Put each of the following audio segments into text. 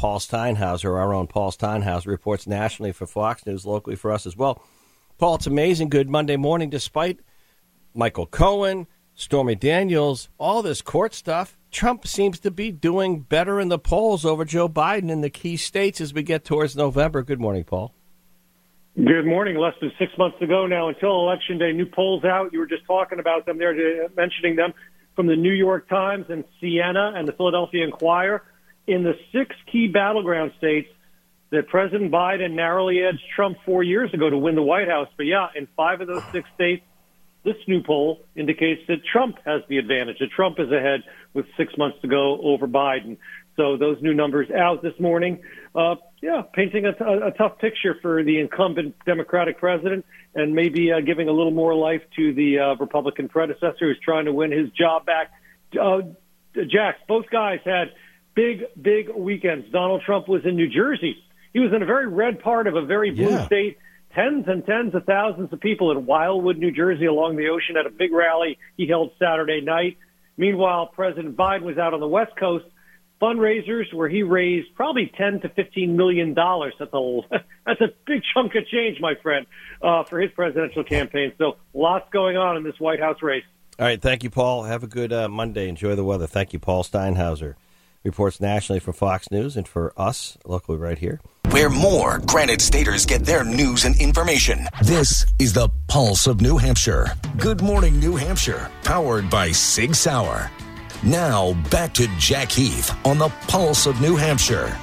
Paul Steinhauser, our own Paul Steinhauser, reports nationally for Fox News, locally for us as well. Paul, it's amazing good Monday morning despite Michael Cohen, Stormy Daniels, all this court stuff. Trump seems to be doing better in the polls over Joe Biden in the key states as we get towards November. Good morning, Paul. Good morning. Less than 6 months ago now until Election Day. New polls out. You were just talking about them there, mentioning them from the New York Times and Siena and the Philadelphia Inquirer. In the 6 key battleground states that President Biden narrowly edged Trump 4 years ago to win the White House. But, yeah, in 5 of those 6 states, this new poll indicates that Trump has the advantage, that Trump is ahead with 6 months to go over Biden. So those new numbers out this morning, painting a tough picture for the incumbent Democratic president and maybe giving a little more life to the Republican predecessor who's trying to win his job back. Jax, both guys had big weekends. Donald Trump was in New Jersey. He was in a very red part of a very blue state. Tens and tens of thousands of people in Wildwood, New Jersey, along the ocean at a big rally he held Saturday night. Meanwhile, President Biden was out on the West Coast, fundraisers where he raised probably $10 to $15 million. That's a big chunk of change, my friend, for his presidential campaign. So lots going on in this White House race. All right. Thank you, Paul. Have a good Monday. Enjoy the weather. Thank you, Paul Steinhauser. Reports nationally for Fox News and for us locally right here. Where more Granite Staters get their news and information. This is the Pulse of New Hampshire. Good morning, New Hampshire. Powered by Sig Sauer. Now, back to Jack Heath on the Pulse of New Hampshire.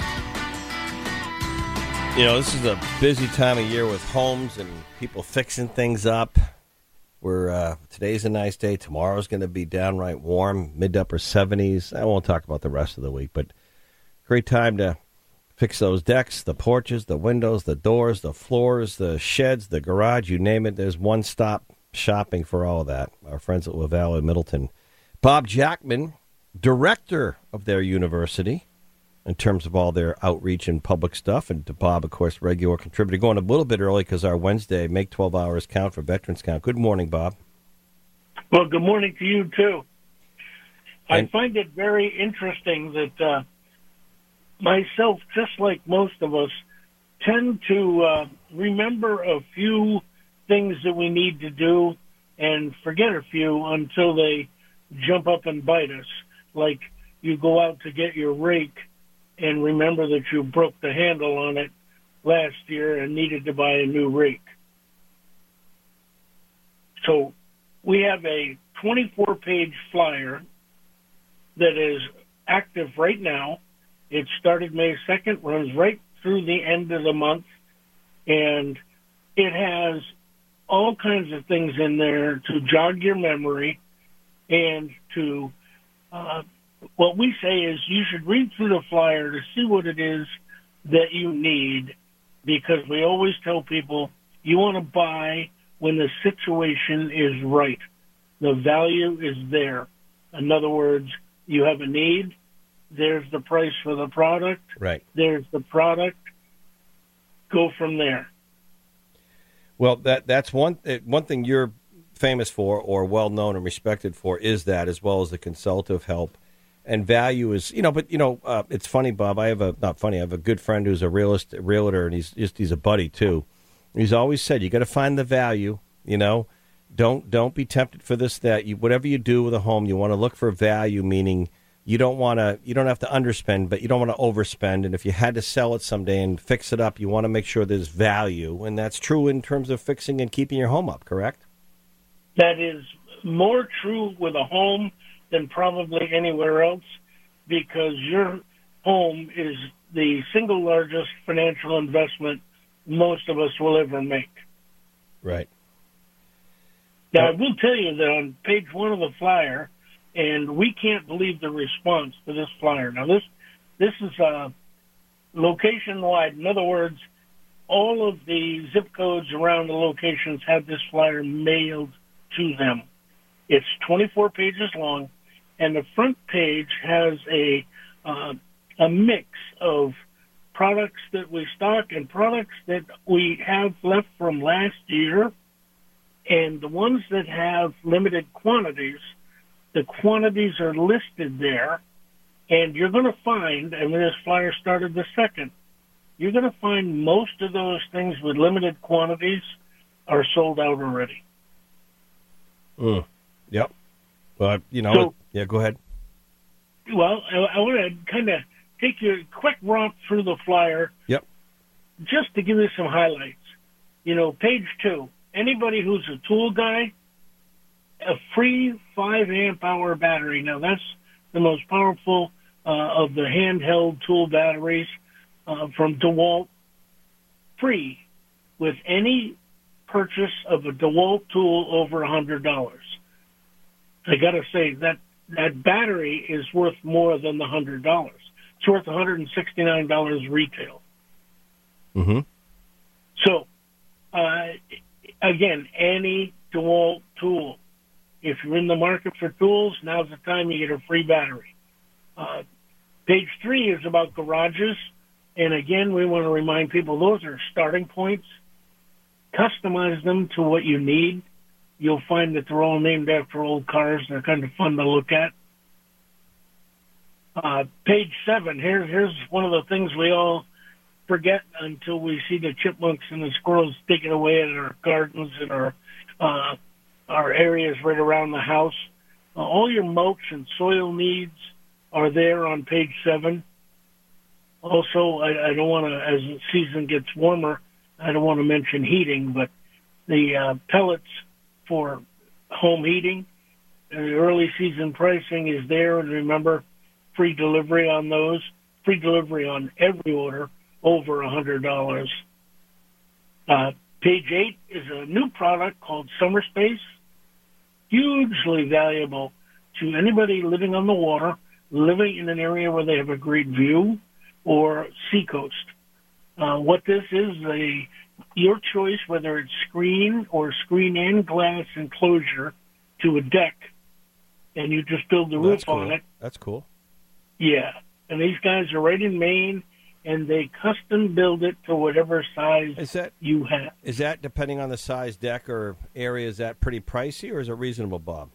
You know, this is a busy time of year with homes and people fixing things up. Today's a nice day. Tomorrow's going to be downright warm, mid to upper 70s. I won't talk about the rest of the week, but great time to fix those decks, the porches, the windows, the doors, the floors, the sheds, the garage, you name it. There's one-stop shopping for all of that. Our friends at LaValle Middleton. Bob Jackman, director of their university, in terms of all their outreach and public stuff. And to Bob, of course, regular contributor. Going a little bit early because our Wednesday, Make 12 Hours Count for Veterans Count. Good morning, Bob. Well, good morning to you, too. I find it very interesting that myself, just like most of us, tend to remember a few things that we need to do and forget a few until they jump up and bite us. Like you go out to get your rake and remember that you broke the handle on it last year and needed to buy a new rake. So we have a 24-page flyer that is active right now. It started May 2nd, runs right through the end of the month, and it has all kinds of things in there to jog your memory and to what we say is you should read through the flyer to see what it is that you need, because we always tell people you want to buy when the situation is right. The value is there. In other words, you have a need, there's the price for the product, right? There's the product, go from there. Well, that's one thing you're famous for or well known and respected for is that, as well as the consultative help. And value is, it's funny, Bob. I have a good friend who's a realtor, and he's a buddy too. He's always said, you got to find the value. Don't be tempted for this, that. Whatever you do with a home, you want to look for value, meaning you don't have to underspend, but you don't want to overspend. And if you had to sell it someday and fix it up, you want to make sure there's value, and that's true in terms of fixing and keeping your home up. Correct? That is more true with a home than probably anywhere else, because your home is the single largest financial investment most of us will ever make. Right. Now, I will tell you that on page 1 of the flyer, and we can't believe the response to this flyer. Now, this is location-wide. In other words, all of the zip codes around the locations had this flyer mailed to them. It's 24 pages long. And the front page has a mix of products that we stock and products that we have left from last year. And the ones that have limited quantities, the quantities are listed there. And you're going to find, and when this flyer started the 2nd, you're going to find most of those things with limited quantities are sold out already. Yep. Well, yeah, go ahead. Well, I want to kind of take you a quick romp through the flyer. Yep. Just to give you some highlights. Page 2, anybody who's a tool guy, a free 5-amp-hour battery. Now, that's the most powerful of the handheld tool batteries from DeWalt, free with any purchase of a DeWalt tool over $100. I got to say that battery is worth more than the $100. It's worth $169 retail. Mm-hmm. So, again, any DeWalt tool. If you're in the market for tools, now's the time you get a free battery. Page 3 is about garages. And again, we want to remind people those are starting points. Customize them to what you need. You'll find that they're all named after old cars. They're kind of fun to look at. Page 7, here's one of the things we all forget until we see the chipmunks and the squirrels digging away at our gardens and our areas right around the house. All your mulch and soil needs are there on page 7. Also, I don't want to, as the season gets warmer, I don't want to mention heating, but the pellets for home heating, the early season pricing is there. And remember, free delivery on those, free delivery on every order over $100. Page 8 is a new product called Summer Space, hugely valuable to anybody living on the water, living in an area where they have a great view, or seacoast. What this is, your choice, whether it's screen or screen and glass enclosure to a deck, and you just build the roof on it. That's cool. Yeah, and these guys are right in Maine, and they custom build it to whatever size you have. Is that, depending on the size deck or area, is that pretty pricey, or is it reasonable, Bob?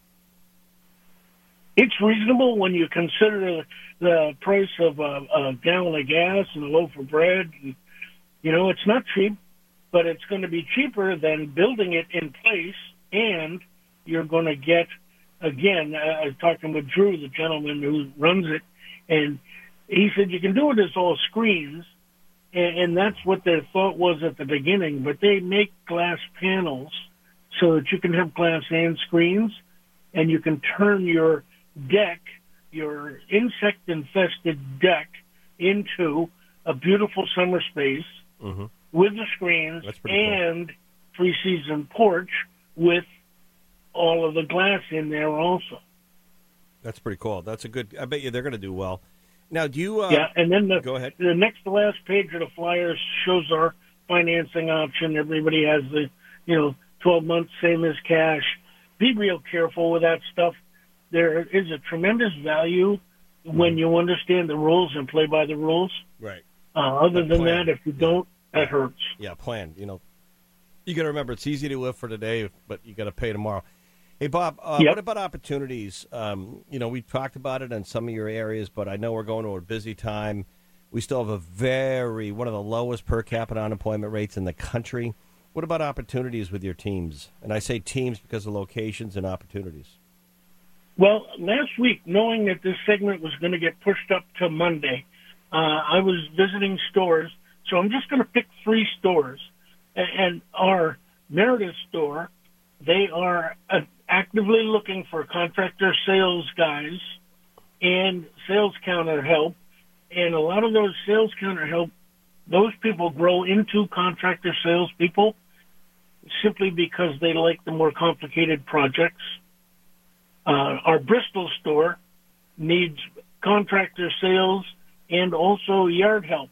It's reasonable when you consider the price of a gallon of gas and a loaf of bread. And, it's not cheap, but it's going to be cheaper than building it in place, and you're going to get, again, I was talking with Drew, the gentleman who runs it, and he said you can do it as all screens, and that's what their thought was at the beginning, but they make glass panels so that you can have glass and screens, and you can turn your deck, your insect-infested deck, into a beautiful summer space with the screens and three-season porch with all of the glass in there also. That's pretty cool. That's a good. I bet you they're going to do well. Now, do you? Yeah, and then go ahead. The next to last page of the flyers shows our financing option. Everybody has the 12 months, same as cash. Be real careful with that stuff. There is a tremendous value when you understand the rules and play by the rules. Right. Other than that, if you don't, that hurts. Yeah, plan. You got to remember it's easy to live for today, but you got to pay tomorrow. Hey, Bob, what about opportunities? We talked about it in some of your areas, but I know we're going to a busy time. We still have one of the lowest per capita unemployment rates in the country. What about opportunities with your teams? And I say teams because of locations and opportunities. Well, last week, knowing that this segment was going to get pushed up to Monday, I was visiting stores. So I'm just going to pick 3 stores. And our Meredith store, they are actively looking for contractor sales guys and sales counter help. And a lot of those sales counter help, those people grow into contractor sales people simply because they like the more complicated projects. Our Bristol store needs contractor sales and also yard help.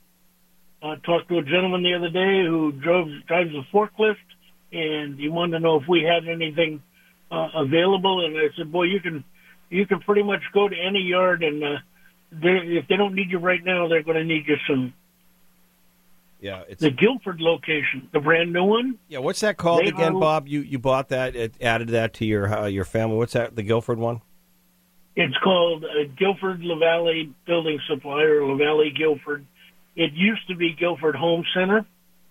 I talked to a gentleman the other day who drives a forklift, and he wanted to know if we had anything available. And I said, boy, you can pretty much go to any yard, and if they don't need you right now, they're going to need you soon. Yeah, it's the Guilford location, the brand new one. Yeah, what's that called again, Bob? You bought that, added that to your family. What's that? The Guilford one? It's called Guilford LaValle Building Supply, or LaValle Guilford. It used to be Guilford Home Center.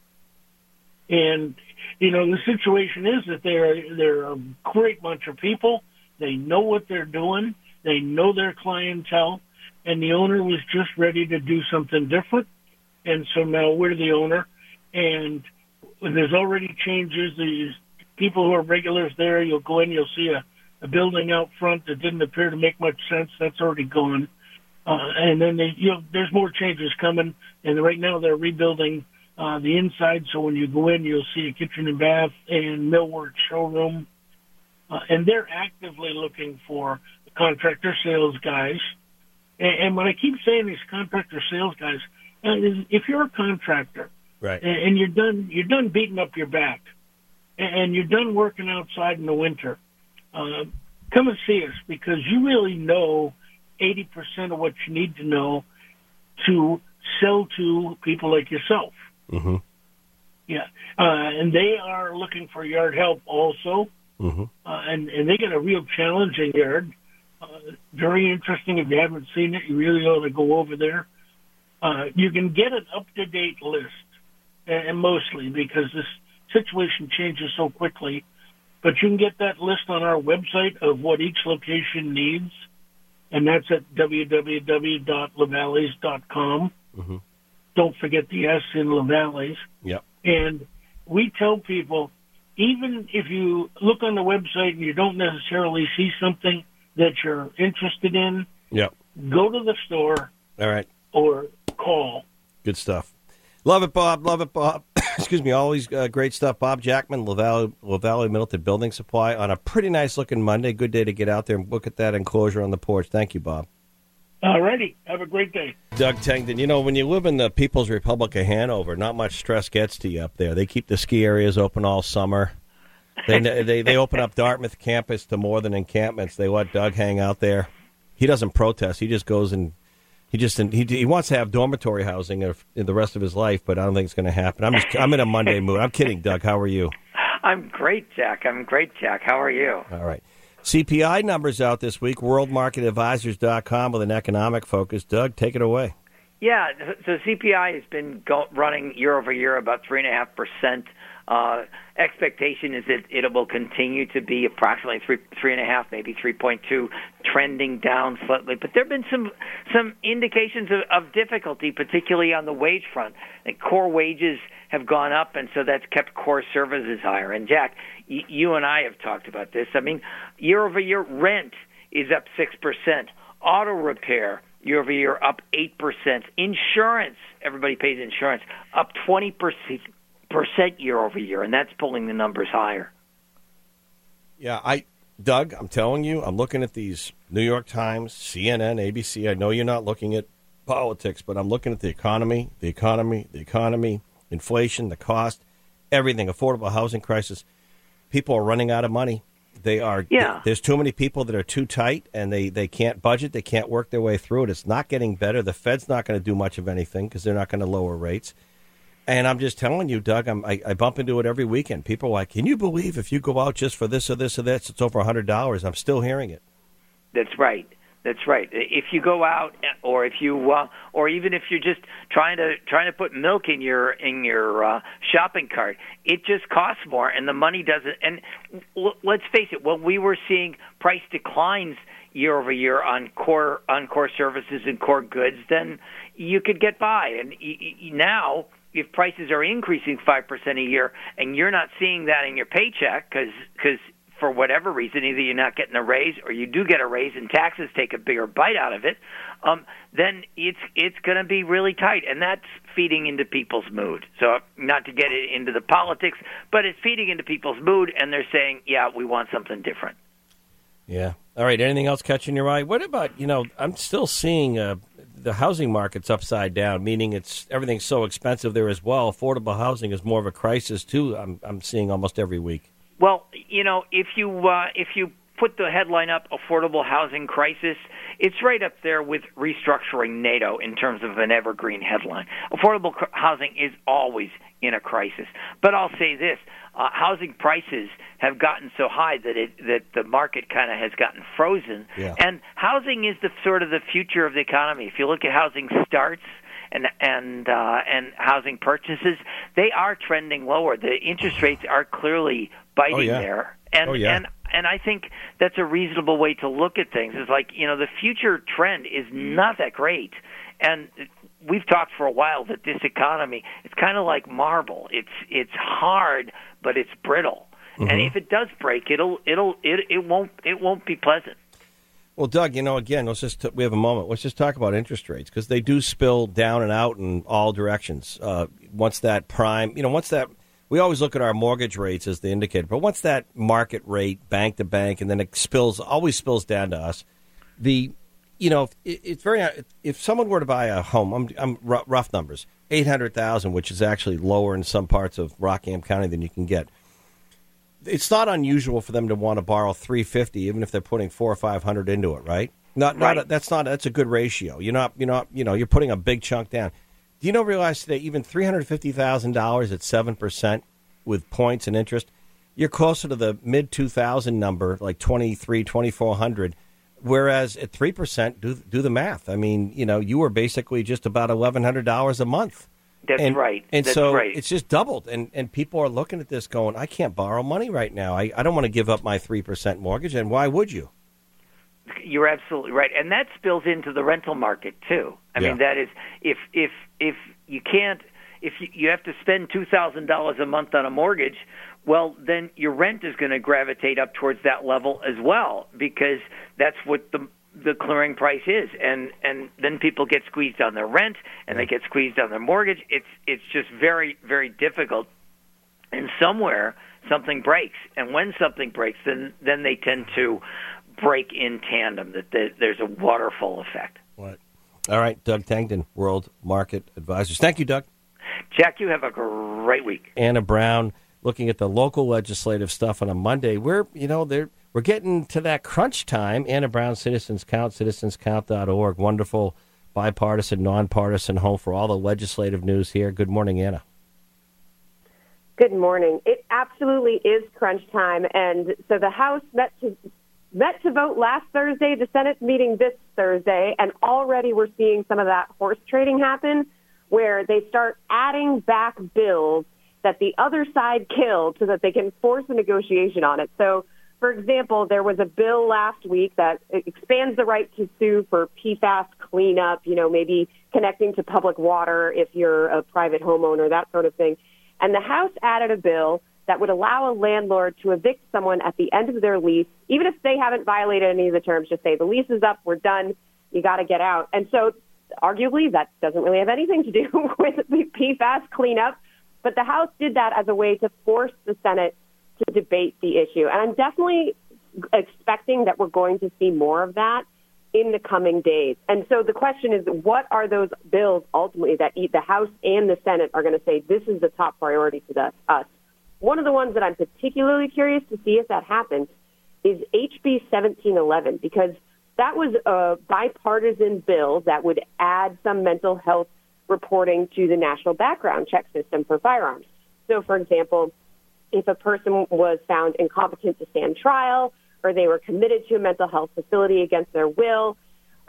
And, the situation is that they're a great bunch of people. They know what they're doing. They know their clientele. And the owner was just ready to do something different. And so now we're the owner. And there's already changes. These people who are regulars there, you'll go in, you'll see a building out front that didn't appear to make much sense. That's already gone. And then there's more changes coming. And right now they're rebuilding the inside. So when you go in, you'll see a kitchen and bath and millwork showroom. And they're actively looking for contractor sales guys. And when I keep saying these contractor sales guys, if you're a contractor, right, and you're done beating up your back, and you're done working outside in the winter, come and see us, because you really know 80% of what you need to know to sell to people like yourself. Mm-hmm. Yeah, and they are looking for yard help also, mm-hmm. And they got a real challenging yard. Very interesting. If you haven't seen it, you really ought to go over there. You can get an up-to-date list, and mostly because this situation changes so quickly. But you can get that list on our website of what each location needs, and that's at www.lavalles.com. Mm-hmm. Don't forget the S in LaValles. Yep. And we tell people, even if you look on the website and you don't necessarily see something that you're interested in, yep, go to the store. All right. Or call. Good stuff. Love it, Bob. Love it, Bob. Excuse me. Always great stuff. Bob Jackman, LaValle Middleton Building Supply, on a pretty nice-looking Monday. Good day to get out there and look at that enclosure on the porch. Thank you, Bob. All righty. Have a great day. Doug Tengden, when you live in the People's Republic of Hanover, not much stress gets to you up there. They keep the ski areas open all summer. They open up Dartmouth campus to more than encampments. They let Doug hang out there. He doesn't protest. He just goes and he wants to have dormitory housing in the rest of his life, but I don't think it's going to happen. I'm in a Monday mood. I'm kidding, Doug. How are you? I'm great, Jack. How are you? All right. CPI numbers out this week. WorldMarketAdvisors.com with an economic focus. Doug, take it away. Yeah, so CPI has been running year over year about 3.5%. Expectation is that it will continue to be approximately 3.5, maybe 3.2, trending down slightly. But there have been some indications of difficulty, particularly on the wage front. Like core wages have gone up, and so that's kept core services higher. And Jack, you and I have talked about this. I mean, year over year, rent is up 6%. Auto repair, year over year, up 8%. Insurance, everybody pays insurance, up 20% year over year, and that's pulling the numbers higher. Yeah, Doug, I'm telling you, I'm looking at these New York Times, CNN, ABC. I know you're not looking at politics, but I'm looking at the economy, inflation, the cost, everything, affordable housing crisis. People are running out of money. There's too many people that are too tight, and they can't budget. They can't work their way through it. It's not getting better. The Fed's not going to do much of anything because they're not going to lower rates. And I'm just telling you, Doug, I bump into it every weekend. People are like, can you believe if you go out just for this or this or this, it's over $100? I'm still hearing it. That's right. If you go out, or if you, or even if you're just trying to put milk in your shopping cart, it just costs more, and the money doesn't. And let's face it, when we were seeing price declines year over year on core services and core goods, then you could get by. And now, if prices are increasing 5% a year and you're not seeing that in your paycheck because for whatever reason, either you're not getting a raise or you do get a raise and taxes take a bigger bite out of it, then it's going to be really tight, and that's feeding into people's mood. So not to get into the politics, but it's feeding into people's mood, and they're saying, yeah, we want something different. Yeah. All right. Anything else catching your eye? What about, I'm still seeing the housing market's upside down, meaning everything's so expensive there as well. Affordable housing is more of a crisis, too, I'm seeing almost every week. Well, if you put the headline up, affordable housing crisis. It's right up there with restructuring NATO in terms of an evergreen headline. Affordable housing is always in a crisis. But I'll say this, housing prices have gotten so high that the market kind of has gotten frozen. Yeah. And housing is the sort of the future of the economy. If you look at housing starts and housing purchases, they are trending lower. The interest rates are clearly biting there. And I think that's a reasonable way to look at things. It's like, the future trend is not that great. And we've talked for a while that this economy, it's kind of like marble. It's hard, but it's brittle. Mm-hmm. And if it does break, it won't be pleasant. Well, Doug, again, we have a moment. Let's just talk about interest rates, because they do spill down and out in all directions. Once that prime, we always look at our mortgage rates as the indicator, but once that market rate, bank to bank, and then it always spills down to us. It's if someone were to buy a home, I'm rough numbers, $800,000, which is actually lower in some parts of Rockingham County than you can get. It's not unusual for them to want to borrow $350, even if they're putting $400 or $500 into it, right? That's a good ratio. You're putting a big chunk down. Do you realize today even $350,000 at 7% with points and interest, you're closer to the mid 2000 number, like $2,400. Whereas at 3%, do the math. I mean, you were basically just about $1,100 a month. That's right. And it's just doubled. And people are looking at this going, I can't borrow money right now. I don't want to give up my 3% mortgage. And why would you? You're absolutely right. And that spills into the rental market, too. I mean, that is, if you can't, if you have to spend $2,000 a month on a mortgage, well, then your rent is going to gravitate up towards that level as well, because that's what the clearing price is, and then people get squeezed on their rent, and they get squeezed on their mortgage. It's just very, very difficult, and somewhere something breaks, and when something breaks, then they tend to break in tandem. That there's a waterfall effect. What? All right, Doug Tangdon, World Market Advisors. Thank you, Doug. Jack, you have a great week. Anna Brown, looking at the local legislative stuff on a Monday. We're getting to that crunch time. Anna Brown, Citizens Count, citizenscount.org. Wonderful bipartisan, nonpartisan home for all the legislative news here. Good morning, Anna. Good morning. It absolutely is crunch time. And so the House met to vote last Thursday, the Senate meeting this Thursday, and already we're seeing some of that horse trading happen, where they start adding back bills that the other side killed so that they can force a negotiation on it. So, for example, there was a bill last week that expands the right to sue for PFAS cleanup, maybe connecting to public water if you're a private homeowner, that sort of thing. And the House added a bill that would allow a landlord to evict someone at the end of their lease, even if they haven't violated any of the terms, just say the lease is up, we're done, you got to get out. And so arguably that doesn't really have anything to do with the PFAS cleanup, but the House did that as a way to force the Senate to debate the issue. And I'm definitely expecting that we're going to see more of that in the coming days. And so the question is, what are those bills ultimately that the House and the Senate are going to say, this is the top priority to us? One of the ones that I'm particularly curious to see if that happens is HB 1711, because that was a bipartisan bill that would add some mental health reporting to the national background check system for firearms. So, for example, if a person was found incompetent to stand trial or they were committed to a mental health facility against their will,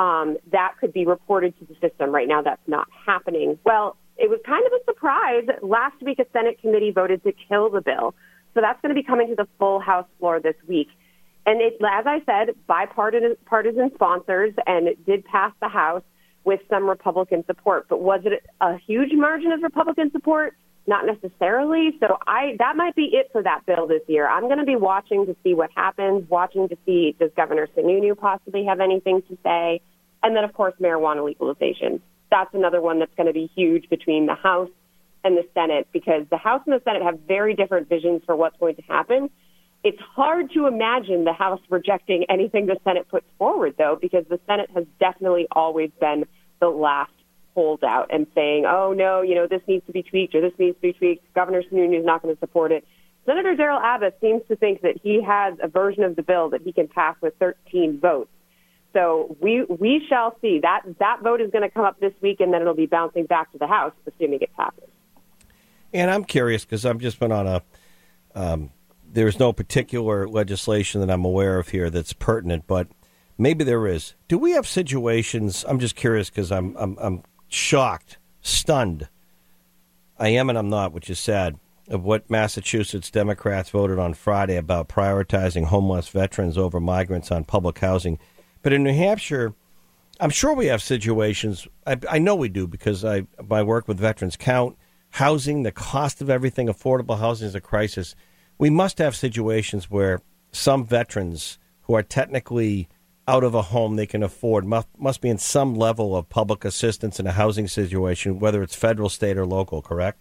that could be reported to the system. Right now, that's not happening. Well, it was kind of a surprise. Last week, a Senate committee voted to kill the bill. So that's going to be coming to the full House floor this week. And it, as I said, bipartisan sponsors, and it did pass the House with some Republican support. But was it a huge margin of Republican support? Not necessarily. So that might be it for that bill this year. I'm going to be watching to see what happens, watching to see, does Governor Sununu possibly have anything to say? And then, of course, marijuana legalization. That's another one that's going to be huge between the House and the Senate, because the House and the Senate have very different visions for what's going to happen. It's hard to imagine the House rejecting anything the Senate puts forward, though, because the Senate has definitely always been the last holdout and saying, oh, no, this needs to be tweaked or this needs to be tweaked. Governor Sununu is not going to support it. Senator Daryl Abbott seems to think that he has a version of the bill that he can pass with 13 votes. So we shall see. That vote is going to come up this week, and then it'll be bouncing back to the House, assuming it passes. And I'm curious because I've just been on there's no particular legislation that I'm aware of here that's pertinent, but maybe there is. Do we have situations? I'm just curious because I'm shocked, stunned. I am and I'm not, which is sad, of what Massachusetts Democrats voted on Friday about prioritizing homeless veterans over migrants on public housing. But in New Hampshire, I'm sure we have situations. I know we do because my work with Veterans Count, housing, the cost of everything, affordable housing is a crisis. We must have situations where some veterans who are technically out of a home they can afford must be in some level of public assistance in a housing situation, whether it's federal, state, or local, correct?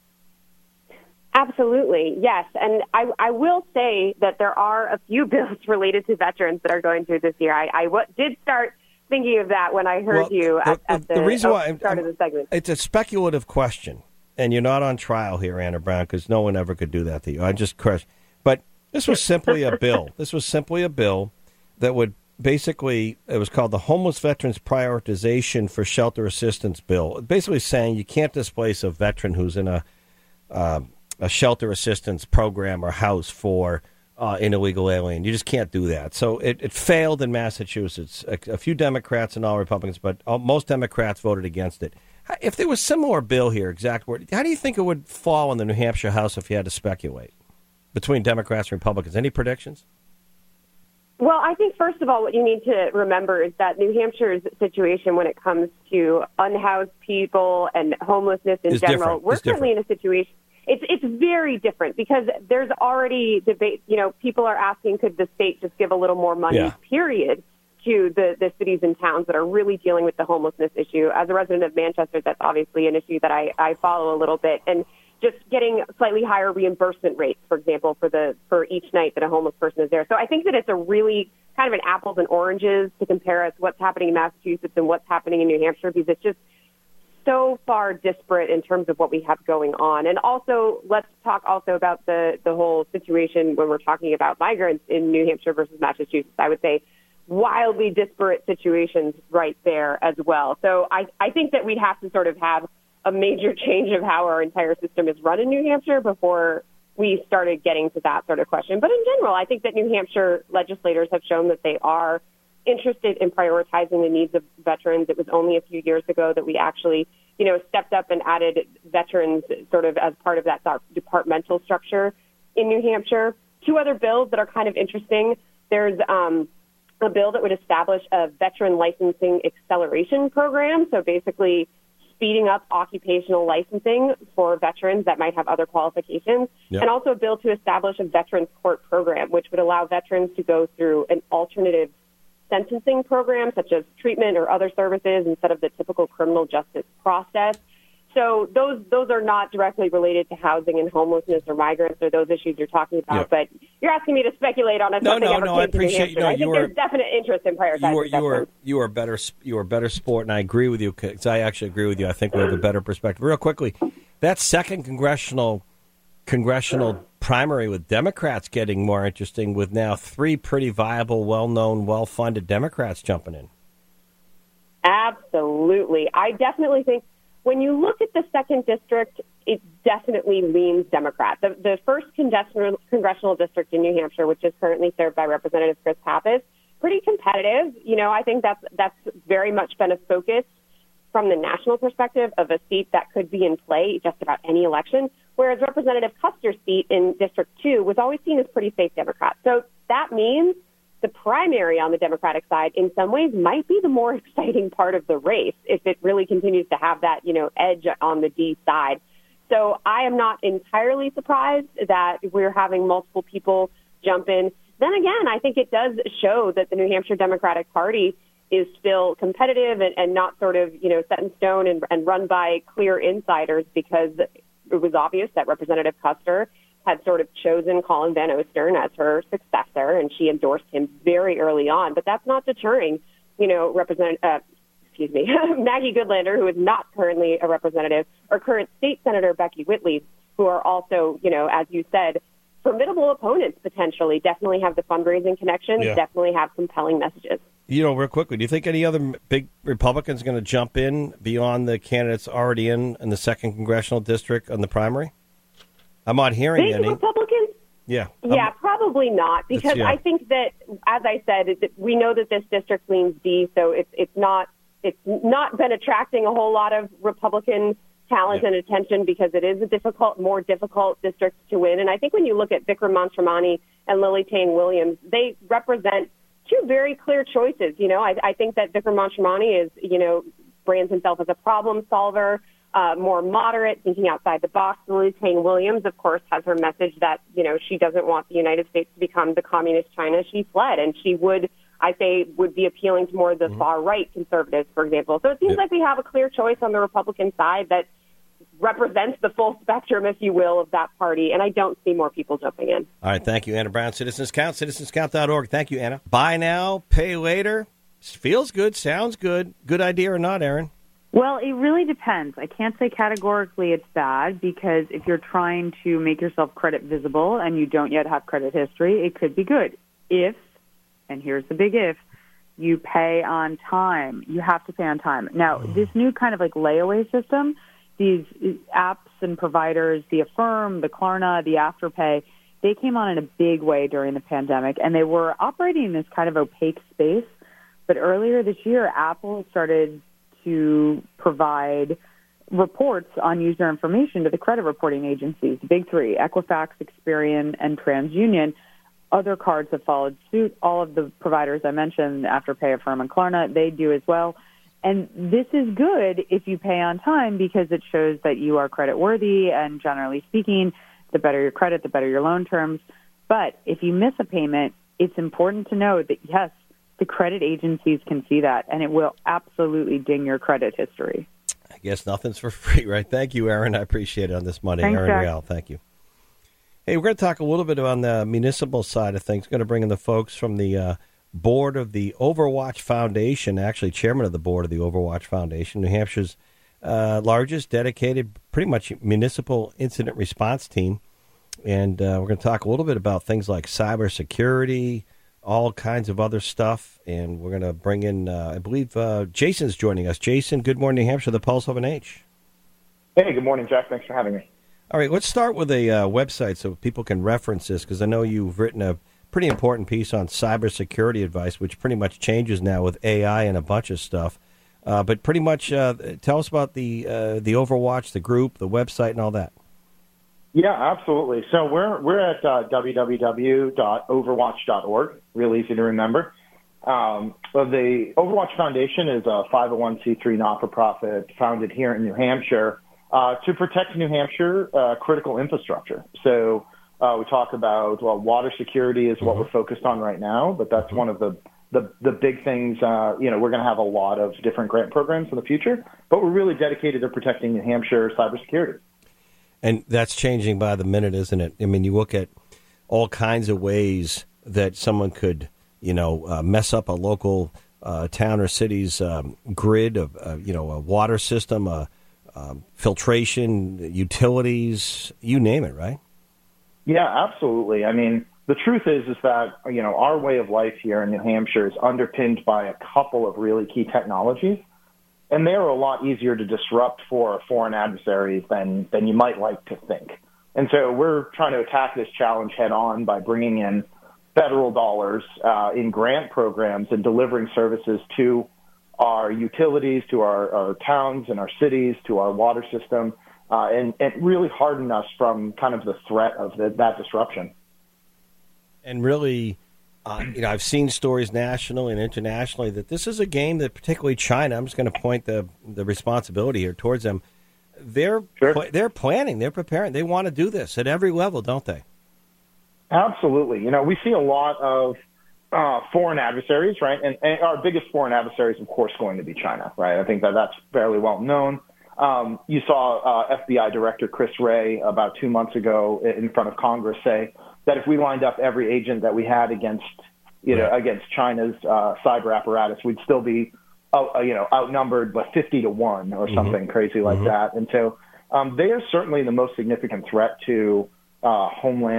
Absolutely, yes. And I will say that there are a few bills related to veterans that are going through this year. I did start thinking of that when I heard you at the reason why start of the segment. It's a speculative question. And you're not on trial here, Anna Brown, because no one ever could do that to you. I just crushed. But this was simply a bill. This was simply a bill that would basically, it was called the Homeless Veterans Prioritization for Shelter Assistance Bill. Basically saying you can't displace a veteran who's in a shelter assistance program or house for an illegal alien. You just can't do that. So it failed in Massachusetts. A few Democrats and all Republicans, but most Democrats voted against it. If there was a similar bill here, exact word, how do you think it would fall in the New Hampshire House if you had to speculate between Democrats and Republicans? Any predictions? Well, I think, first of all, what you need to remember is that New Hampshire's situation when it comes to unhoused people and homelessness in general, we're currently in a situation. It's very different because there's already debate. You know, people are asking, could the state just give a little more money, period, to the cities and towns that are really dealing with the homelessness issue. As a resident of Manchester, that's obviously an issue that I follow a little bit. And just getting slightly higher reimbursement rates, for example, for each night that a homeless person is there. So I think that it's a really kind of an apples and oranges to compare us what's happening in Massachusetts and what's happening in New Hampshire, because it's just so far disparate in terms of what we have going on. And also, let's talk also about the whole situation when we're talking about migrants in New Hampshire versus Massachusetts. I would say wildly disparate situations right there as well. So I think that we'd have to sort of have a major change of how our entire system is run in New Hampshire before we started getting to that sort of question. But in general, I think that New Hampshire legislators have shown that they are interested in prioritizing the needs of veterans. It was only a few years ago that we actually, stepped up and added veterans sort of as part of that departmental structure in New Hampshire. Two other bills that are kind of interesting. There's a bill that would establish a veteran licensing acceleration program. So basically speeding up occupational licensing for veterans that might have other qualifications. Yep. And also a bill to establish a veterans court program, which would allow veterans to go through an alternative sentencing program, such as treatment or other services, instead of the typical criminal justice process. So those are not directly related to housing and homelessness or migrants or those issues you're talking about. Yep. But you're asking me to speculate on it. No, I appreciate. I think there's definite interest in prioritizing. You are better sport, and I agree with you because I actually agree with you. I think we have a better perspective. Real quickly, that second congressional primary with Democrats getting more interesting, with now three pretty viable, well-known, well-funded Democrats jumping in. Absolutely, I definitely think. When you look at the second district, it definitely leans Democrat. The first congressional district in New Hampshire, which is currently served by Representative Chris Pappas, pretty competitive. I think that's very much been a focus from the national perspective of a seat that could be in play just about any election, whereas Representative Custer's seat in District 2 was always seen as pretty safe Democrat. So that means the primary on the Democratic side in some ways might be the more exciting part of the race if it really continues to have that, edge on the D side. So I am not entirely surprised that we're having multiple people jump in. Then again, I think it does show that the New Hampshire Democratic Party is still competitive and not sort of, set in stone and run by clear insiders, because it was obvious that Representative Custer had sort of chosen Colin Van Ostern as her successor, and she endorsed him very early on. But that's not deterring, Maggie Goodlander, who is not currently a representative, or current state senator Becky Whitley, who are also, as you said, formidable opponents potentially. Definitely have the fundraising connections. Yeah. Definitely have compelling messages. Real quickly, do you think any other big Republicans are going to jump in beyond the candidates already in the 2nd Congressional District on the primary? I'm not hearing Big any. Republicans? Yeah. Yeah, probably not, because I think that, as I said, we know that this district leans D, so it's not been attracting a whole lot of Republican talent and attention because it is a more difficult district to win. And I think when you look at Vikram Mantramani and Lily Tang Williams, they represent two very clear choices. I think that Vikram Mantramani brands himself as a problem solver, more moderate, thinking outside the box. Lily Tang Williams, of course, has her message that, she doesn't want the United States to become the communist China she fled. And she would be appealing to more of the far-right conservatives, for example. So it seems like we have a clear choice on the Republican side that represents the full spectrum, if you will, of that party. And I don't see more people jumping in. All right. Thank you, Anna Brown. Citizens Count, citizenscount.org. Thank you, Anna. Buy now, pay later. Feels good, sounds good. Good idea or not, Aaron? Well, it really depends. I can't say categorically it's bad, because if you're trying to make yourself credit visible and you don't yet have credit history, it could be good. If, and here's the big if, you pay on time. You have to pay on time. Now, this new kind of like layaway system, these apps and providers, the Affirm, the Klarna, the Afterpay, they came on in a big way during the pandemic, and they were operating in this kind of opaque space. But earlier this year, Apple started to provide reports on user information to the credit reporting agencies, the big three, Equifax, Experian, and TransUnion. Other cards have followed suit. All of the providers I mentioned, Afterpay, Affirm, and Klarna, they do as well. And this is good if you pay on time, because it shows that you are credit worthy, and generally speaking, the better your credit, the better your loan terms. But if you miss a payment, it's important to know that, yes, the credit agencies can see that, and it will absolutely ding your credit history. I guess nothing's for free, right? Thank you, Aaron. I appreciate it on this Monday. Thanks, Aaron Jack. Real, thank you. Hey, we're going to talk a little bit on the municipal side of things. We're going to bring in the folks from the board of the Overwatch Foundation, actually chairman of the board of the Overwatch Foundation, New Hampshire's largest dedicated, pretty much municipal incident response team. And we're going to talk a little bit about things like cybersecurity, all kinds of other stuff. And we're going to bring in, I believe, Jason's joining us. Jason, good morning, New Hampshire, the Pulse of an H. Hey, good morning, Jack. Thanks for having me. All right, let's start with a website so people can reference this, because I know you've written a pretty important piece on cybersecurity advice, which pretty much changes now with AI and a bunch of stuff. But pretty much tell us about the Overwatch, the group, the website, and all that. Yeah, absolutely. So we're at www.overwatch.org. Real easy to remember. Well, the Overwatch Foundation is a 501c3 not-for-profit founded here in New Hampshire to protect New Hampshire critical infrastructure. So we talk about, water security is what we're focused on right now, but that's one of the big things. We're going to have a lot of different grant programs in the future, but we're really dedicated to protecting New Hampshire cybersecurity. And that's changing by the minute, isn't it? I mean, you look at all kinds of ways that someone could, mess up a local town or city's grid of, a water system, filtration, utilities, you name it, right? Yeah, absolutely. I mean, the truth is that, our way of life here in New Hampshire is underpinned by a couple of really key technologies, and they're a lot easier to disrupt for foreign adversaries than you might like to think. And so we're trying to attack this challenge head on by bringing in federal dollars in grant programs and delivering services to our utilities, to our towns and our cities, to our water system, and really harden us from kind of the threat of that disruption. And really, I've seen stories nationally and internationally that this is a game that particularly China, I'm just going to point the responsibility here towards them, they're planning, they're preparing, they want to do this at every level, don't they? Absolutely. We see a lot of foreign adversaries, right? And our biggest foreign adversary is, of course, going to be China, right? I think that's fairly well known. You saw FBI Director Chris Wray about 2 months ago in front of Congress say that if we lined up every agent that we had against China's cyber apparatus, we'd still be, outnumbered, but 50-1 or something crazy like that. And so they are certainly the most significant threat to homeland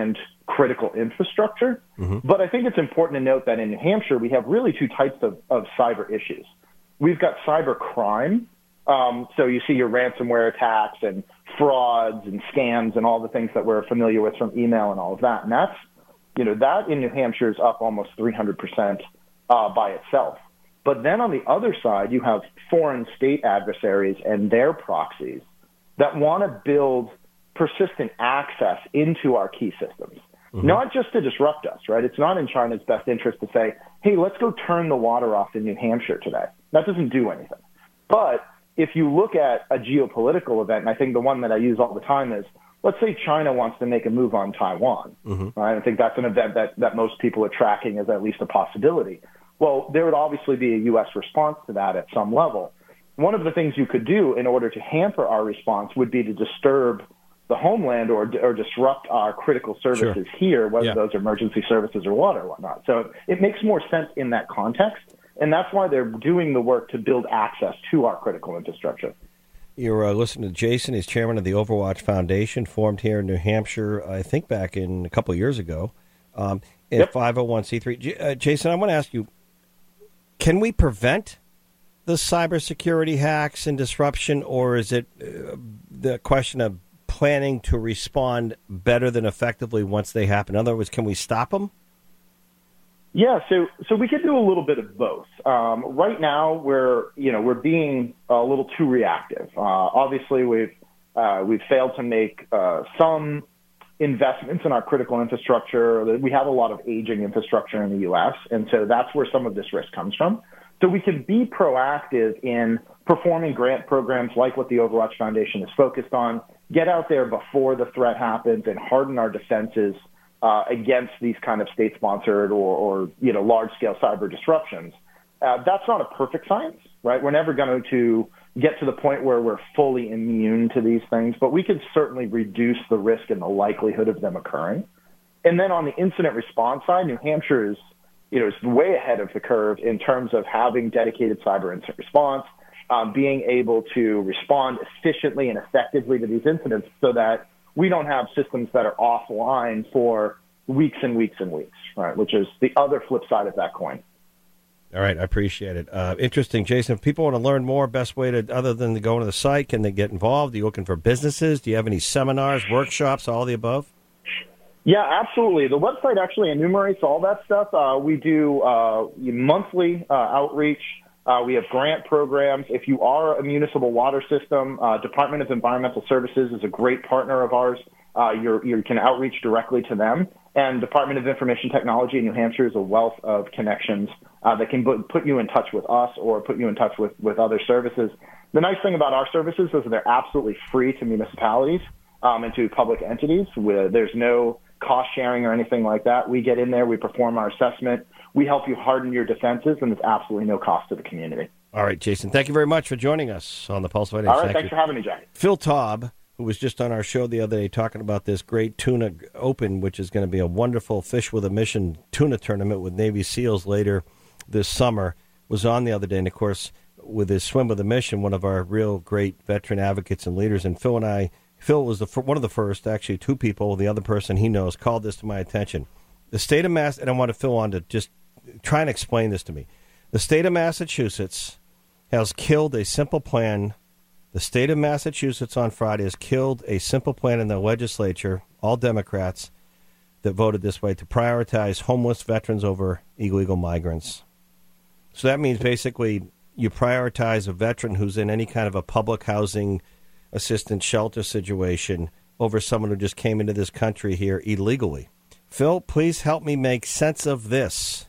critical infrastructure. But I think it's important to note that in New Hampshire, we have really two types of cyber issues. We've got cyber crime. So you see your ransomware attacks and frauds and scams and all the things that we're familiar with from email and all of that. And that's, that in New Hampshire is up almost 300% by itself. But then on the other side, you have foreign state adversaries and their proxies that want to build persistent access into our key systems, not just to disrupt us, right? It's not in China's best interest to say, hey, let's go turn the water off in New Hampshire today. That doesn't do anything. But if you look at a geopolitical event, and I think the one that I use all the time is, let's say China wants to make a move on Taiwan, right? I think that's an event that most people are tracking as at least a possibility. Well, there would obviously be a U.S. response to that at some level. One of the things you could do in order to hamper our response would be to disturb the homeland or disrupt our critical services here, whether those are emergency services or water or whatnot. So it makes more sense in that context, and that's why they're doing the work to build access to our critical infrastructure. You're listening to Jason. He's chairman of the Overwatch Foundation, formed here in New Hampshire, I think back in a couple of years ago, in 501c3. Jason, I want to ask you, can we prevent the cybersecurity hacks and disruption, or is it the question of planning to respond better than effectively once they happen? In other words, can we stop them? Yeah, so we could do a little bit of both. Right now, we're being a little too reactive. Obviously, we've failed to make some investments in our critical infrastructure. We have a lot of aging infrastructure in the U.S., and so that's where some of this risk comes from. So we can be proactive in performing grant programs like what the Overwatch Foundation is focused on, get out there before the threat happens and harden our defenses against these kind of state-sponsored or large-scale cyber disruptions. That's not a perfect science, right? We're never going to get to the point where we're fully immune to these things, but we can certainly reduce the risk and the likelihood of them occurring. And then on the incident response side, New Hampshire is way ahead of the curve in terms of having dedicated cyber incident response, being able to respond efficiently and effectively to these incidents so that we don't have systems that are offline for weeks and weeks and weeks, right, which is the other flip side of that coin. All right, I appreciate it. Interesting, Jason. If people want to learn more, best way to, other than to go to the site, can they get involved? Are you looking for businesses? Do you have any seminars, workshops, all the above? Yeah, absolutely. The website actually enumerates all that stuff. We do monthly outreach. We have grant programs. If you are a municipal water system, Department of Environmental Services is a great partner of ours. You can outreach directly to them. And Department of Information Technology in New Hampshire is a wealth of connections that can put you in touch with us or put you in touch with other services. The nice thing about our services is that they're absolutely free to municipalities and to public entities. There's no cost sharing or anything like that. We get in there, we perform our assessment, we help you harden your defenses, and there's absolutely no cost to the community. All right, Jason, thank you very much for joining us on the Pulse of All right, thanks for having me, Jack. Phil Taub, who was just on our show the other day talking about this great Tuna Open, which is going to be a wonderful Fish with a Mission tuna tournament with Navy SEALs later this summer, was on the other day. And, of course, with his Swim with a Mission, one of our real great veteran advocates and leaders. And Phil was one of the first, actually two people, the other person he knows, called this to my attention. The state of Mass, and I want Phil on to just try and explain this to me. The state of Massachusetts has killed a simple plan. The state of Massachusetts on Friday has killed a simple plan in the legislature, all Democrats, that voted this way, to prioritize homeless veterans over illegal migrants. So that means basically you prioritize a veteran who's in any kind of a public housing assistance shelter situation over someone who just came into this country here illegally. Phil, please help me make sense of this.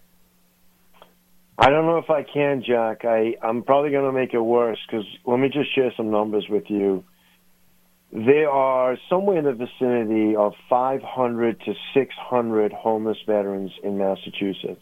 I don't know if I can, Jack. I'm probably going to make it worse because let me just share some numbers with you. There are somewhere in the vicinity of 500 to 600 homeless veterans in Massachusetts.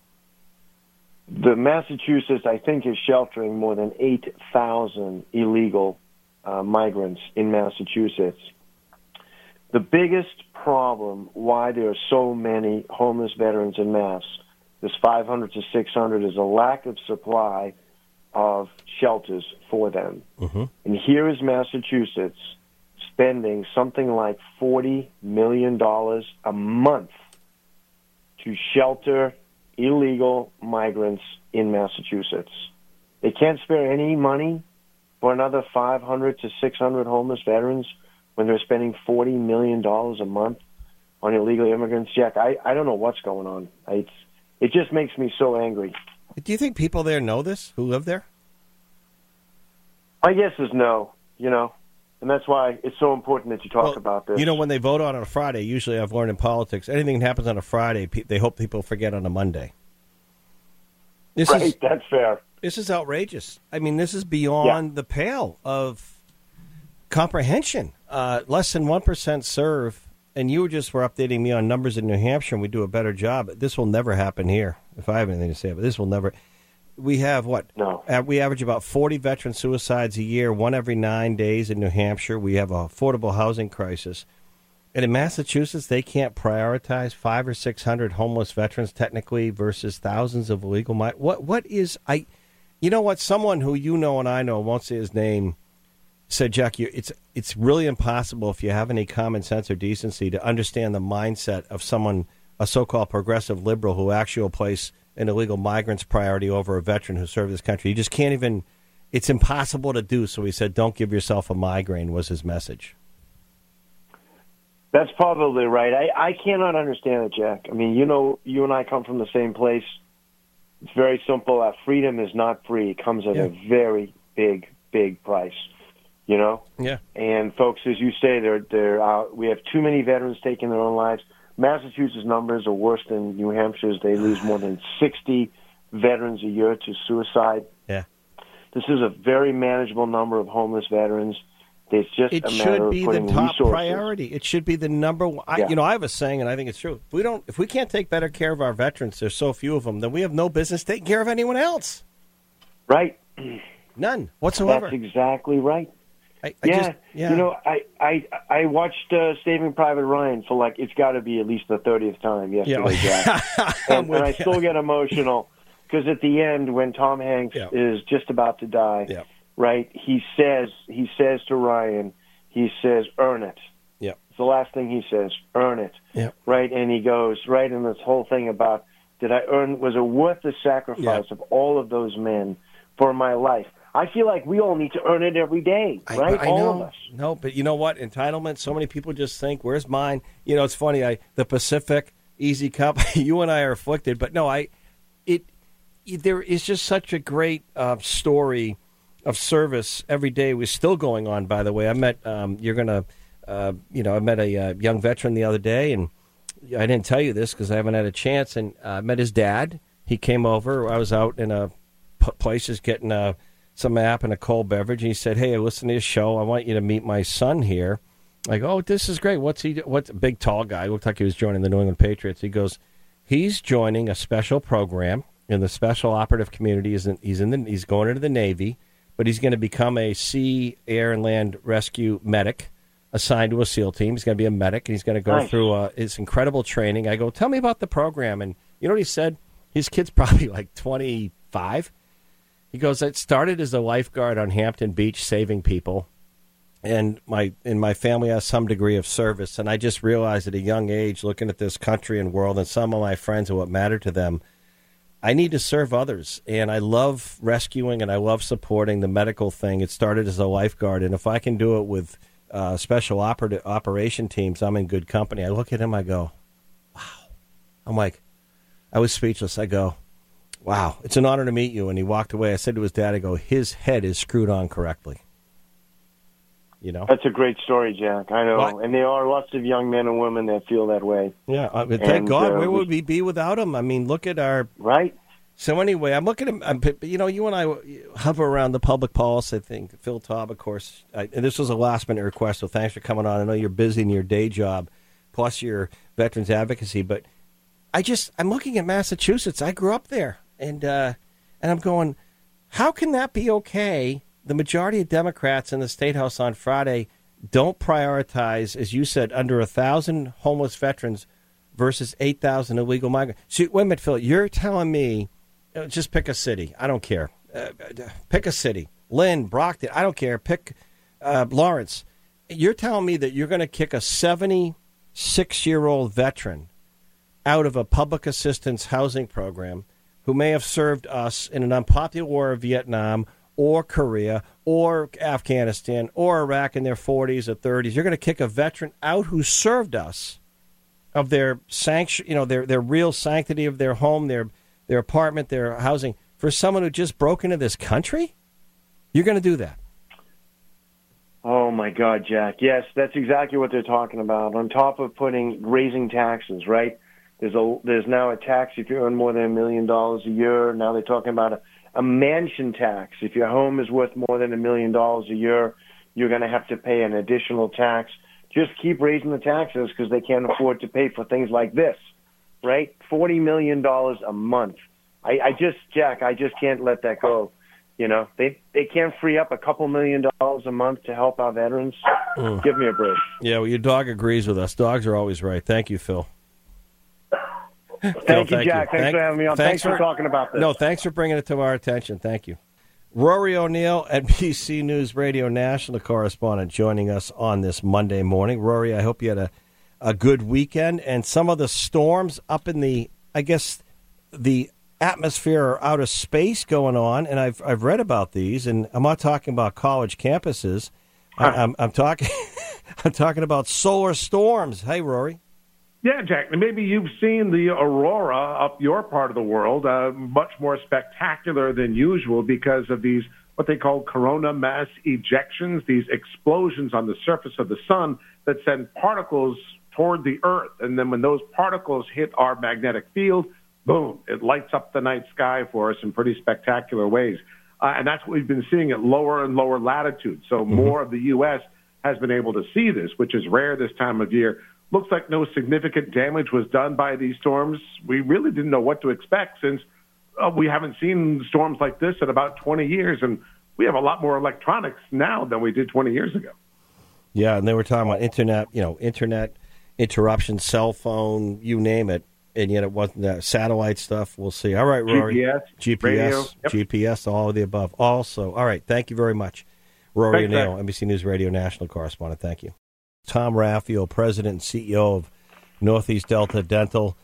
The Massachusetts, I think, is sheltering more than 8,000 illegal migrants in Massachusetts. The biggest problem why there are so many homeless veterans in Mass, this 500 to 600, is a lack of supply of shelters for them. Mm-hmm. And here is Massachusetts spending something like $40 million a month to shelter illegal migrants in Massachusetts. They can't spare any money for another 500 to 600 homeless veterans when they're spending $40 million a month on illegal immigrants. Jack, I don't know what's going on. It just makes me so angry. Do you think people there know this, who live there? My guess is no, and that's why it's so important that you talk about this. When they vote on a Friday, usually I've learned in politics, anything that happens on a Friday, they hope people forget on a Monday. That's fair. This is outrageous. I mean, this is beyond the pale of comprehension. Less than 1% serve, and you just were updating me on numbers in New Hampshire, and we do a better job. This will never happen here, if I have anything to say, but this will never. We have what? No. We average about 40 veteran suicides a year, one every 9 days in New Hampshire. We have an affordable housing crisis. And in Massachusetts, they can't prioritize 500 or 600 homeless veterans technically versus thousands of illegal migrants. What is you know what? Someone who you know and I know, won't say his name, said, Jack, it's really impossible if you have any common sense or decency to understand the mindset of someone, a so-called progressive liberal, who actually will place an illegal migrant's priority over a veteran who served this country. You just can't even, it's impossible to do. So he said, don't give yourself a migraine, was his message. That's probably right. I cannot understand it, Jack. I mean, you and I come from the same place. It's very simple. Freedom is not free. It comes at a very big, big price, Yeah. And folks, as you say, we have too many veterans taking their own lives. Massachusetts numbers are worse than New Hampshire's. They lose more than 60 veterans a year to suicide. Yeah. This is a very manageable number of homeless veterans. It's just it a matter should of be putting the top resources. priority. It should be the number one. I have a saying, and I think it's true. If we can't take better care of our veterans, there's so few of them, then we have no business taking care of anyone else. Right. None whatsoever. That's exactly right. I watched Saving Private Ryan for it's got to be at least the 30th time yesterday, Jack. and I still get emotional because at the end when Tom Hanks is just about to die, right? He says to Ryan, earn it. Yeah. It's the last thing he says, earn it. Yeah. Right, and he goes right in this whole thing about was it worth the sacrifice of all of those men for my life? I feel like we all need to earn it every day, right? All of us. No, but you know what? Entitlement, so many people just think, where's mine? It's funny, the Pacific, Easy Cup, you and I are afflicted, but no, there is just such a great story of service every day. Was still going on, by the way. I met, I met a young veteran the other day, and I didn't tell you this because I haven't had a chance, and I met his dad. He came over. I was out in a place just getting some app and a cold beverage, and he said, hey, I listen to your show. I want you to meet my son here. I go, oh, this is great. What's a big, tall guy? Looked like he was joining the New England Patriots. He goes, he's joining a special program in the special operative community. He's going into the Navy, but he's going to become a sea, air, and land rescue medic assigned to a SEAL team. He's going to be a medic, and he's going to go through his incredible training. I go, tell me about the program. And you know what he said? His kid's probably like 25. He goes, it started as a lifeguard on Hampton Beach saving people, and my family has some degree of service. And I just realized at a young age, looking at this country and world and some of my friends and what mattered to them, I need to serve others. And I love rescuing and I love supporting the medical thing. It started as a lifeguard. And if I can do it with special operation teams, I'm in good company. I look at him, I go, wow. I'm like, I was speechless. I go, wow, it's an honor to meet you. And he walked away. I said to his dad, I go, his head is screwed on correctly. That's a great story, Jack. I know. What? And there are lots of young men and women that feel that way. Yeah. Thank God. Where would we be without him? I mean, look at our... Right. So anyway, I'm looking at... you and I hover around the public policy thing. Phil Taub, of course. And this was a last-minute request, so thanks for coming on. I know you're busy in your day job, plus your veterans advocacy. But I'm looking at Massachusetts. I grew up there. And I'm going, how can that be okay? The majority of Democrats in the State House on Friday don't prioritize, as you said, under 1,000 homeless veterans versus 8,000 illegal migrants. So, wait a minute, Phil, you're telling me, just pick a city. I don't care. Pick a city. Lynn, Brockton, I don't care. Pick Lawrence. you're telling me that you're going to kick a 76-year-old veteran out of a public assistance housing program who may have served us in an unpopular war of Vietnam or Korea or Afghanistan or Iraq in their 40s or 30s. You're going to kick a veteran out who served us of their their real sanctity of their home, their apartment, their housing, for someone who just broke into this country? You're going to do that? Oh, my God, Jack. Yes, that's exactly what they're talking about. On top of raising taxes, right? There's now a tax if you earn more than $1 million a year. Now they're talking about a mansion tax. If your home is worth more than $1 million a year, you're going to have to pay an additional tax. Just keep raising the taxes because they can't afford to pay for things like this, right? $40 million a month. I just can't let that go. You know, they can't free up a couple $1 million a month to help our veterans. Give me a break. Yeah, well, your dog agrees with us. Dogs are always right. Thank you, Phil. Thank you, Jack. Thanks for having me on. Thanks for talking about this. No, thanks for bringing it to our attention. Thank you. Rory O'Neill, NBC News Radio national correspondent, joining us on this Monday morning. Rory, I hope you had a good weekend. And some of the storms up in the atmosphere or outer space going on, and I've read about these, and I'm not talking about college campuses. I'm talking about solar storms. Hey, Rory. Yeah, Jack, and maybe you've seen the aurora up your part of the world, much more spectacular than usual because of these, what they call corona mass ejections, these explosions on the surface of the sun that send particles toward the Earth. And then when those particles hit our magnetic field, boom, it lights up the night sky for us in pretty spectacular ways. And that's what we've been seeing at lower and lower latitudes. So more of the U.S. has been able to see this, which is rare this time of year. Looks like no significant damage was done by these storms. We really didn't know what to expect since we haven't seen storms like this in about 20 years, and we have a lot more electronics now than we did 20 years ago. Yeah, and they were talking about internet interruption, cell phone, you name it, and yet it wasn't that satellite stuff. We'll see. All right, Rory. GPS, radio. Yep. GPS, all of the above. Also, all right, thank you very much. Rory O'Neill, NBC News Radio national correspondent. Thank you. Tom Raffio, President and CEO of Northeast Delta Dental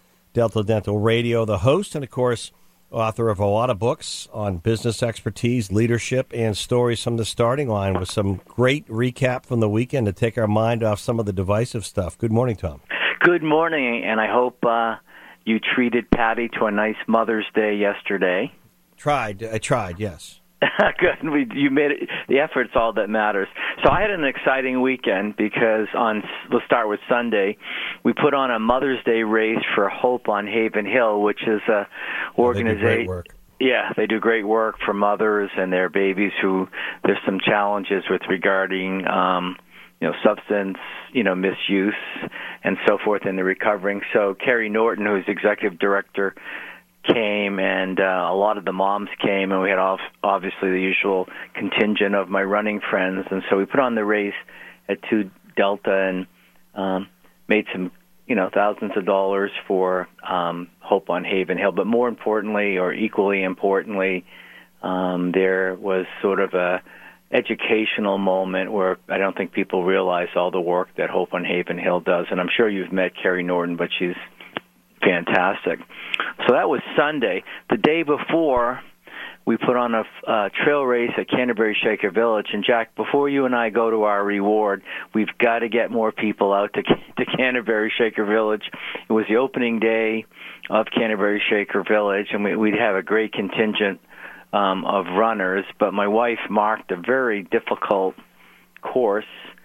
Radio, the host, and, of course, author of a lot of books on business expertise, leadership, and stories from the starting line with some great recap from the weekend to take our mind off some of the divisive stuff. Good morning, Tom. Good morning, and I hope you treated Patty to a nice Mother's Day yesterday. I tried, yes. Good. You made it. The effort's all that matters. So I had an exciting weekend because let's start with Sunday. We put on a Mother's Day race for Hope on Haven Hill, which is a organization. They do great work. Yeah, they do great work for mothers and their babies who there's some challenges with regarding substance, misuse and so forth in the recovering. So Carrie Norton, who's executive director, came, and a lot of the moms came, and we had obviously the usual contingent of my running friends, and so we put on the race at 2 Delta and made some, thousands of dollars for Hope on Haven Hill. But more importantly, or equally importantly, there was sort of a educational moment where I don't think people realize all the work that Hope on Haven Hill does, and I'm sure you've met Carrie Norton, but she's fantastic. So that was Sunday. The day before, we put on a trail race at Canterbury Shaker Village. And, Jack, before you and I go to our reward, we've got to get more people out to Canterbury Shaker Village. It was the opening day of Canterbury Shaker Village, and we'd have a great contingent of runners. But my wife marked a very difficult course.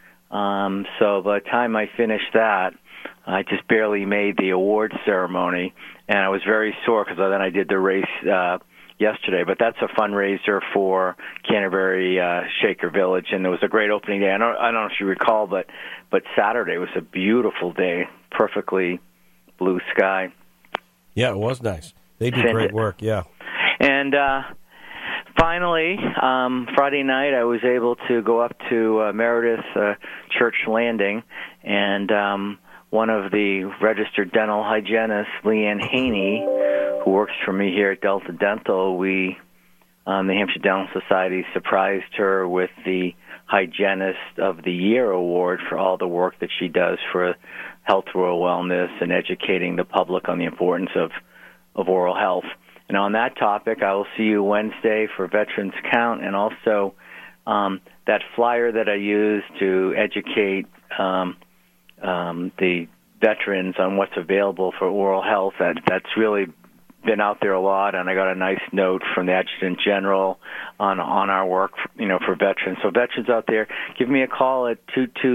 So by the time I finished that, I just barely made the award ceremony, and I was very sore because then I did the race yesterday. But that's a fundraiser for Canterbury Shaker Village, and it was a great opening day. I don't know if you recall, but Saturday was a beautiful day, perfectly blue sky. Yeah, it was nice. They do great work, yeah. And finally, Friday night, I was able to go up to Meredith Church Landing, and one of the registered dental hygienists, Leanne Haney, who works for me here at Delta Dental, the Hampshire Dental Society surprised her with the Hygienist of the Year award for all the work that she does for health, oral wellness, and educating the public on the importance of oral health. And on that topic, I will see you Wednesday for Veterans Count, and also that flyer that I used to educate the veterans on what's available for oral health. That's really been out there a lot, and I got a nice note from the Adjutant General on our work, for veterans. So veterans out there, give me a call at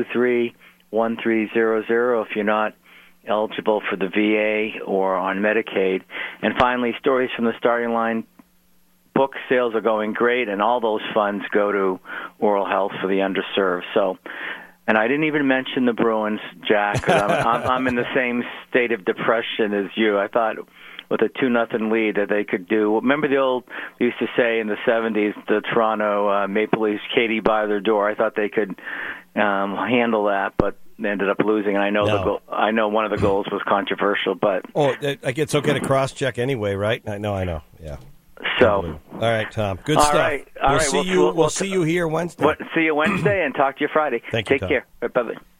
223-1300 if you're not eligible for the VA or on Medicaid. And finally, Stories from the Starting Line. Book sales are going great, and all those funds go to oral health for the underserved. So, and I didn't even mention the Bruins, Jack, because I'm in the same state of depression as you. I thought with a 2-0 lead that they could do. Remember they used to say in the 70s, the Toronto Maple Leafs, Katie by their door. I thought they could handle that, but they ended up losing. And I know I know one of the goals was controversial, but it's okay to cross-check anyway, right? I know. Yeah. So, all right, Tom. Good stuff. Right. We'll see you here Wednesday. See you Wednesday and talk to you Friday. Thank you, Take care. Bye-bye.